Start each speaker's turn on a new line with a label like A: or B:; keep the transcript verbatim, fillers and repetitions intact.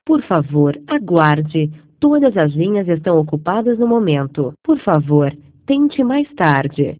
A: Por favor, aguarde. Todas as linhas estão ocupadas no momento. Por favor, tente mais tarde.